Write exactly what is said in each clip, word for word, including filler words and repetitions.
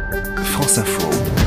France Info.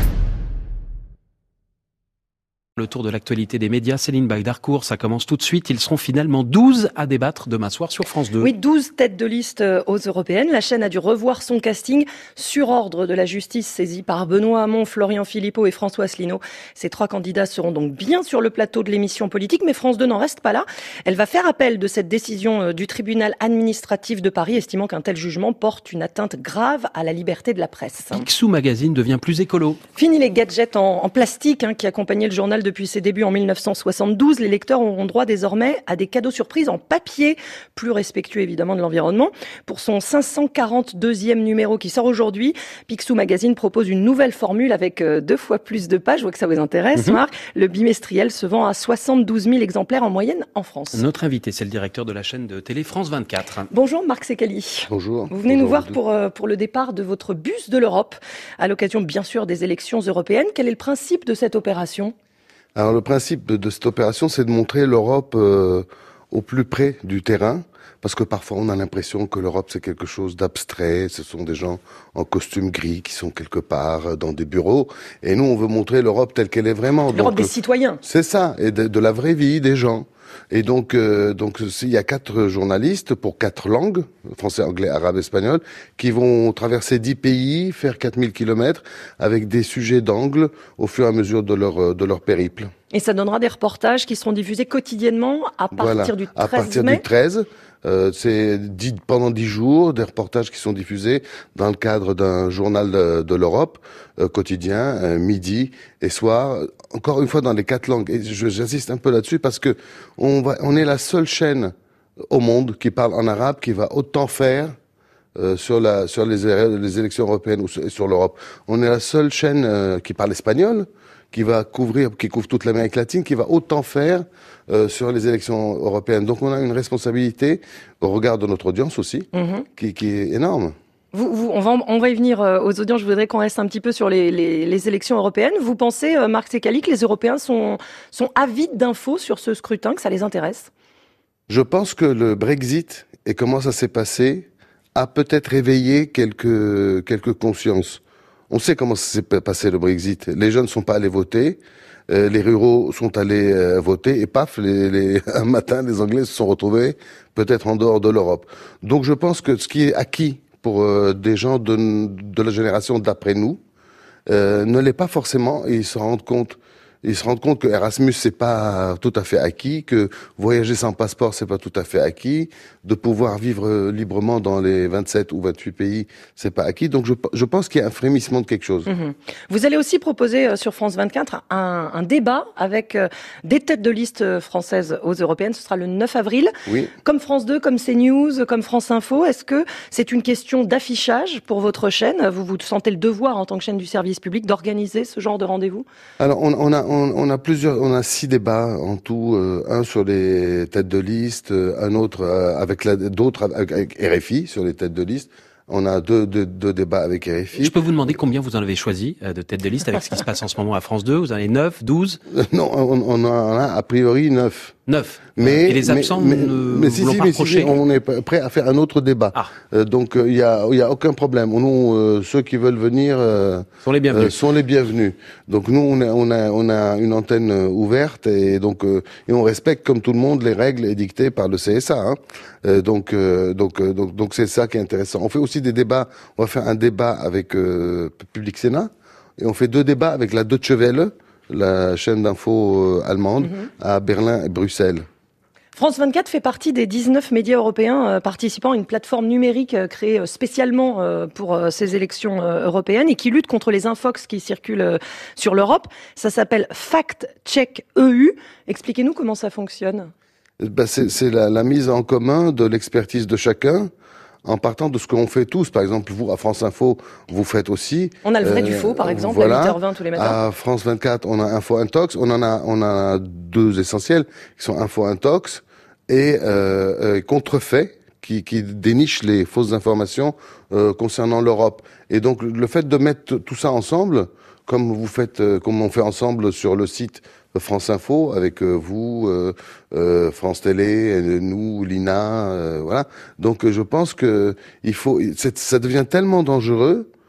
Le tour de l'actualité des médias, Céline Bagdarcourt, ça commence tout de suite. Ils seront finalement douze à débattre demain soir sur France deux. Oui, douze têtes de liste aux européennes. La chaîne a dû revoir son casting sur ordre de la justice saisie par Benoît Hamon, Florian Philippot et François Asselineau. Ces trois candidats seront donc bien sur le plateau de l'émission politique, mais France deux n'en reste pas là. Elle va faire appel de cette décision du tribunal administratif de Paris, estimant qu'un tel jugement porte une atteinte grave à la liberté de la presse. Picsou Magazine devient plus écolo. Fini les gadgets en, en plastique hein, qui accompagnaient le journal depuis ses débuts en mille neuf cent soixante-douze. Les lecteurs auront droit désormais à des cadeaux surprises en papier, plus respectueux évidemment de l'environnement. Pour son cinq cent quarante-deuxième numéro qui sort aujourd'hui, Picsou Magazine propose une nouvelle formule avec deux fois plus de pages. Je vois que ça vous intéresse, mmh. Marc. Le bimestriel se vend à soixante-douze mille exemplaires en moyenne en France. Notre invité, c'est le directeur de la chaîne de télé France vingt-quatre. Bonjour Marc Sekali. Bonjour. Vous venez Bonjour nous voir pour, pour le départ de votre bus de l'Europe, à l'occasion bien sûr des élections européennes. Quel est le principe de cette opération ? Alors le principe de, de cette opération, c'est de montrer l'Europe euh, au plus près du terrain, parce que parfois on a l'impression que l'Europe c'est quelque chose d'abstrait, ce sont des gens en costume gris qui sont quelque part dans des bureaux, et nous on veut montrer l'Europe telle qu'elle est vraiment. L'Europe donc, des citoyens. C'est ça, et de, de la vraie vie des gens. Et donc, euh, donc, il y a quatre journalistes pour quatre langues, français, anglais, arabe, espagnol, qui vont traverser dix pays, faire quatre mille kilomètres, avec des sujets d'angle au fur et à mesure de leur, de leur périple. Et ça donnera des reportages qui seront diffusés quotidiennement à partir voilà, du treize à partir mai. du treize. Euh, c'est dix, pendant dix jours, des reportages qui sont diffusés dans le cadre d'un journal de, de l'Europe, euh, quotidien, euh, midi et soir, encore une fois dans les quatre langues. Et je, j'insiste un peu là-dessus parce que on va, on est la seule chaîne au monde qui parle en arabe, qui va autant faire euh, sur la, sur les, les élections européennes ou sur, sur l'Europe. On est la seule chaîne euh, qui parle espagnol, qui va couvrir, qui couvre toute l'Amérique latine, qui va autant faire euh, sur les élections européennes. Donc on a une responsabilité au regard de notre audience aussi, mmh. qui, qui est énorme. Vous, vous, on, va, on va y venir euh, aux audiences. Je voudrais qu'on reste un petit peu sur les, les, les élections européennes. Vous pensez, euh, Marc Sekali, que les Européens sont, sont avides d'infos sur ce scrutin, que ça les intéresse ? Je pense que le Brexit et comment ça s'est passé a peut-être réveillé quelques, quelques consciences. On sait comment ça s'est passé le Brexit. Les jeunes ne sont pas allés voter, euh, les ruraux sont allés euh, voter, et paf, les, les, un matin, les Anglais se sont retrouvés peut-être en dehors de l'Europe. Donc je pense que ce qui est acquis pour euh, des gens de, de la génération d'après nous euh, ne l'est pas forcément, et ils se rendent compte. Ils se rendent compte que Erasmus c'est pas tout à fait acquis, que voyager sans passeport c'est pas tout à fait acquis, de pouvoir vivre librement dans les vingt-sept ou vingt-huit pays c'est pas acquis. Donc je, je pense qu'il y a un frémissement de quelque chose. Mmh. Vous allez aussi proposer sur France vingt-quatre un, un débat avec des têtes de liste françaises aux européennes. Ce sera le neuf avril. Oui. Comme France deux, comme CNews, comme France Info. Est-ce que c'est une question d'affichage pour votre chaîne ? Vous vous sentez le devoir en tant que chaîne du service public d'organiser ce genre de rendez-vous ? Alors on, on a On, on a plusieurs, on a six débats en tout, euh, un sur les têtes de liste, euh, un autre euh, avec la, d'autres avec, avec R F I sur les têtes de liste. On a deux, deux, deux débats avec R F I. Je peux vous demander combien vous en avez choisi euh, de têtes de liste avec ce qui se passe en ce moment à France deux ? Vous en avez neuf, douze ? euh, Non, on, on, a, on a a priori neuf. Neuf. Mais, et les absents mais, ne mais, si, si, pas mais si, on est prêt à faire un autre débat. Ah. Euh, donc il euh, y a, il y a aucun problème. Nous, euh, ceux qui veulent venir euh, sont les bienvenus. Euh, sont les bienvenus. Donc nous, on a, on a, on a une antenne ouverte et donc euh, et on respecte comme tout le monde les règles édictées par le C S A. Hein. Euh, donc, euh, donc, euh, donc, donc c'est ça qui est intéressant. On fait aussi des débats. On va faire un débat avec euh, Public Sénat et on fait deux débats avec la Deutsche Welle, la chaîne d'info euh, allemande, mm-hmm. à Berlin et Bruxelles. France vingt-quatre fait partie des dix-neuf médias européens euh, participant à une plateforme numérique euh, créée euh, spécialement euh, pour euh, ces élections euh, européennes et qui lutte contre les infox qui circulent euh, sur l'Europe. Ça s'appelle Fact Check E U. Expliquez-nous comment ça fonctionne. Ben c'est, c'est la, la mise en commun de l'expertise de chacun, en partant de ce qu'on fait tous. Par exemple, vous, à France Info, vous faites aussi. On a le vrai euh, du faux, par exemple, voilà. à huit heures vingt tous les matins. À France vingt-quatre, on a Info Intox. On en a, on a deux essentiels, qui sont Info Intox et euh, euh, Contrefait, qui, qui dénichent les fausses informations euh, concernant l'Europe. Et donc, le fait de mettre tout ça ensemble, comme vous faites, euh, comme on fait ensemble sur le site France Info, avec euh, vous, euh, euh, France Télé, euh, nous, l'I N A, euh, voilà. Donc, euh, je pense que il faut, c'est, ça devient tellement dangereux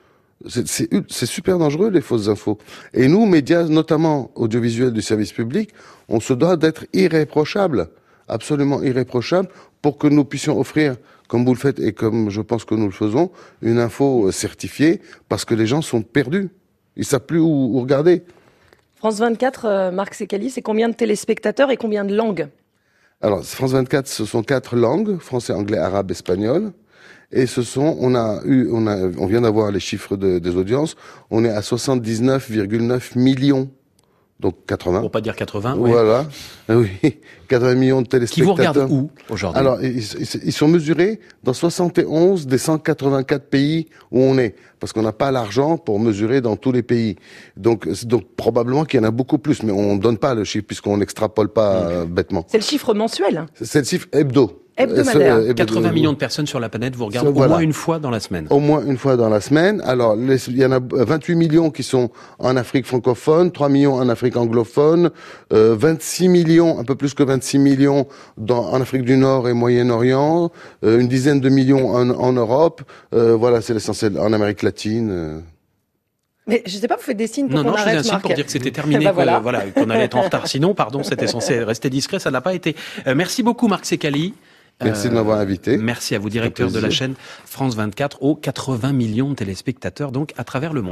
C'est, c'est, c'est super dangereux, les fausses infos. Et nous, médias, notamment audiovisuels du service public, on se doit d'être irréprochables, absolument irréprochables, pour que nous puissions offrir, comme vous le faites et comme je pense que nous le faisons, une info certifiée, parce que les gens sont perdus. Ils savent plus où, où regarder. France vingt-quatre, euh, Marc Sécali, c'est combien de téléspectateurs et combien de langues? Alors, France vingt-quatre, ce sont quatre langues, français, anglais, arabe, espagnol. Et ce sont, on a eu, on a, on vient d'avoir les chiffres de, des audiences. On est à soixante-dix-neuf virgule neuf millions. Donc quatre-vingts. Pour pas dire quatre-vingts. Ouais. Voilà. Oui. quatre-vingts millions de téléspectateurs. Qui vous regardent où, aujourd'hui? Alors, ils, ils sont mesurés dans soixante et onze des cent quatre-vingt-quatre pays où on est. Parce qu'on n'a pas l'argent pour mesurer dans tous les pays. Donc, donc probablement qu'il y en a beaucoup plus. Mais on ne donne pas le chiffre puisqu'on n'extrapole pas mmh. euh, bêtement. C'est le chiffre mensuel. C'est le chiffre hebdo. Hebdomadaire. Euh, quatre-vingts millions de personnes sur la planète vous regardent voilà. au moins une fois dans la semaine. Au moins une fois dans la semaine. Alors, les, il y en a vingt-huit millions qui sont en Afrique francophone, trois millions en Afrique anglophone, euh, vingt-six millions, un peu plus que vingt-six millions dans, en Afrique du Nord et Moyen-Orient, euh, une dizaine de millions en, en Europe. Euh, voilà, c'est l'essentiel. En Amérique latine. Euh. Mais je sais pas, vous faites des signes pour non, qu'on non, arrête, je vous Marc. pour dire que c'était terminé, bah que, voilà. voilà, qu'on allait être en retard. Sinon, pardon, c'était censé rester discret, ça n'a pas été. Euh, merci beaucoup, Marc Sécali. Merci euh, de m'avoir invité. Merci à vous, directeur de la chaîne France vingt-quatre, aux quatre-vingts millions de téléspectateurs, donc à travers le monde.